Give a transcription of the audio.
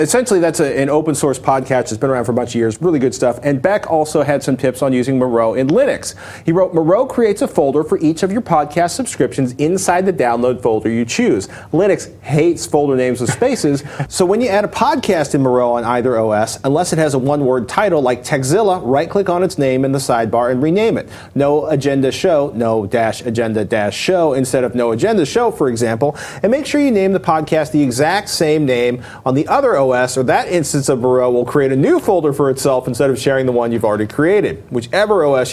Essentially, that's an open source podcast that's been around for a bunch of years. Really good stuff. And Beck also had some tips on using Moreau in Linux. He wrote, Moreau creates a folder for each of your podcast subscriptions inside the download folder you choose. Linux hates folder names with spaces, so when you add a podcast in Moreau on either OS, unless it has a one-word title like Techzilla, right-click on its name in the sidebar and rename it. No Agenda Show, no dash agenda dash show instead of no agenda show, for example. And make sure you name the podcast the exact same name on the other OS, or that instance of Moreau will create a new folder for itself instead of sharing the one you've already created. Whichever OS